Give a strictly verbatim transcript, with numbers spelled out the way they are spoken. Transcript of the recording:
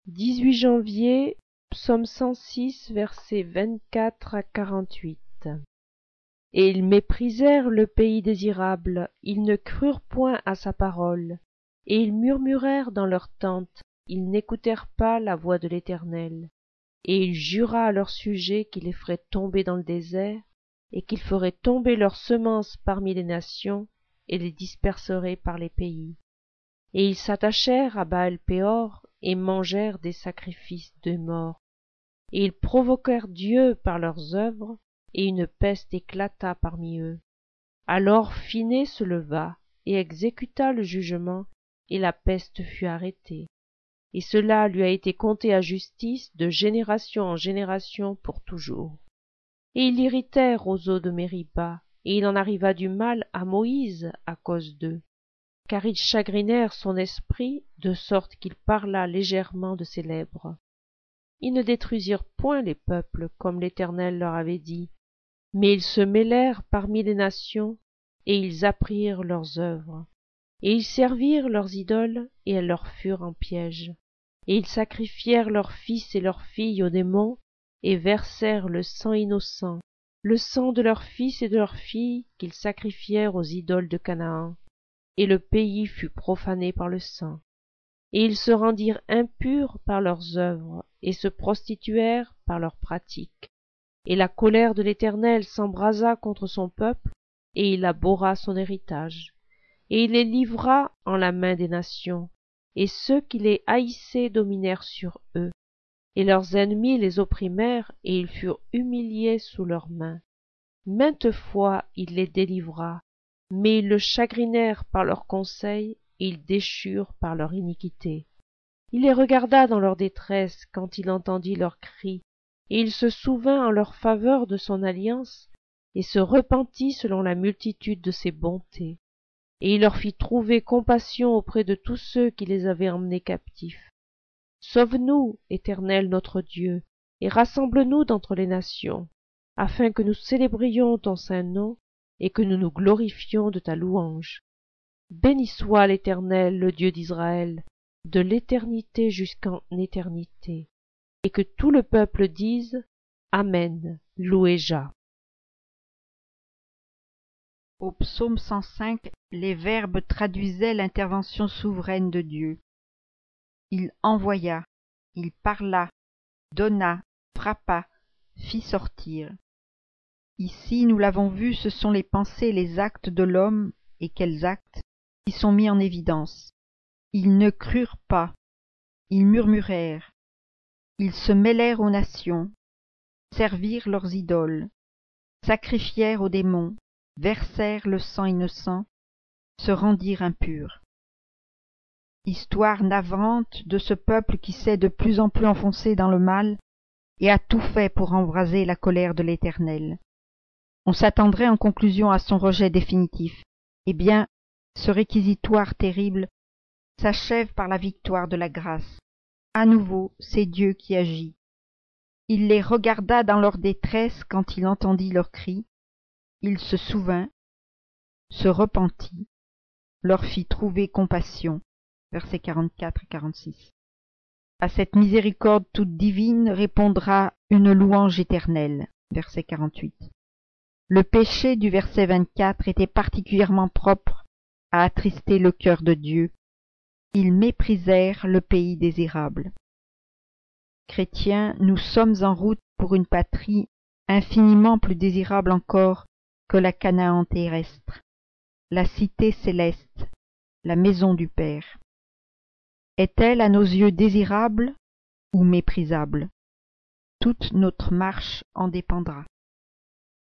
dix-huit janvier, psaume cent six, versets vingt-quatre à quarante-huit. Et ils méprisèrent le pays désirable, ils ne crurent point à sa parole, et ils murmurèrent dans leurs tentes, ils n'écoutèrent pas la voix de l'Éternel. Et il jura à leur sujet qu'il les ferait tomber dans le désert, et qu'il ferait tomber leurs semences parmi les nations, et les disperserait par les pays. Et ils s'attachèrent à Baal-Péor, et mangèrent des sacrifices de mort. Et ils provoquèrent Dieu par leurs œuvres, et une peste éclata parmi eux. Alors Phinées se leva, et exécuta le jugement, et la peste fut arrêtée. Et cela lui a été compté à justice de génération en génération pour toujours. Et ils l'irritèrent aux eaux de Mériba, et il en arriva du mal à Moïse à cause d'eux. Car ils chagrinèrent son esprit, de sorte qu'il parla légèrement de ses lèvres. Ils ne détruisirent point les peuples, comme l'Éternel leur avait dit, mais ils se mêlèrent parmi les nations, et ils apprirent leurs œuvres. Et ils servirent leurs idoles, et elles leur furent en piège. Et ils sacrifièrent leurs fils et leurs filles aux démons, et versèrent le sang innocent, le sang de leurs fils et de leurs filles qu'ils sacrifièrent aux idoles de Canaan. Et le pays fut profané par le sang. Et ils se rendirent impurs par leurs œuvres, et se prostituèrent par leurs pratiques. Et la colère de l'Éternel s'embrasa contre son peuple, et il abhorra son héritage. Et il les livra en la main des nations, et ceux qui les haïssaient dominèrent sur eux. Et leurs ennemis les opprimèrent, et ils furent humiliés sous leurs mains. Maintes fois il les délivra, mais ils le chagrinèrent par leurs conseils, et ils déchurent par leur iniquité. Il les regarda dans leur détresse quand il entendit leurs cris, et il se souvint en leur faveur de son alliance, et se repentit selon la multitude de ses bontés. Et il leur fit trouver compassion auprès de tous ceux qui les avaient emmenés captifs. Sauve-nous, Éternel notre Dieu, et rassemble-nous d'entre les nations, afin que nous célébrions ton saint nom, et que nous nous glorifions de ta louange. Béni soit l'Éternel, le Dieu d'Israël, de l'éternité jusqu'en éternité. Et que tout le peuple dise Amen, loué Jah. Au psaume cent cinq, les verbes traduisaient l'intervention souveraine de Dieu. Il envoya, il parla, donna, frappa, fit sortir. Ici, nous l'avons vu, ce sont les pensées et les actes de l'homme, et quels actes, qui sont mis en évidence. Ils ne crurent pas, ils murmurèrent, ils se mêlèrent aux nations, servirent leurs idoles, sacrifièrent aux démons, versèrent le sang innocent, se rendirent impurs. Histoire navrante de ce peuple qui s'est de plus en plus enfoncé dans le mal et a tout fait pour embraser la colère de l'Éternel. On s'attendrait en conclusion à son rejet définitif. Eh bien, ce réquisitoire terrible s'achève par la victoire de la grâce. À nouveau, c'est Dieu qui agit. Il les regarda dans leur détresse quand il entendit leurs cris. Il se souvint, se repentit, leur fit trouver compassion. Versets quarante-quatre et quarante-six. À cette miséricorde toute divine répondra une louange éternelle. Verset quarante-huit. Le péché du verset vingt-quatre était particulièrement propre à attrister le cœur de Dieu. Ils méprisèrent le pays désirable. Chrétiens, nous sommes en route pour une patrie infiniment plus désirable encore que la Canaan terrestre, la cité céleste, la maison du Père. Est-elle à nos yeux désirable ou méprisable? Toute notre marche en dépendra.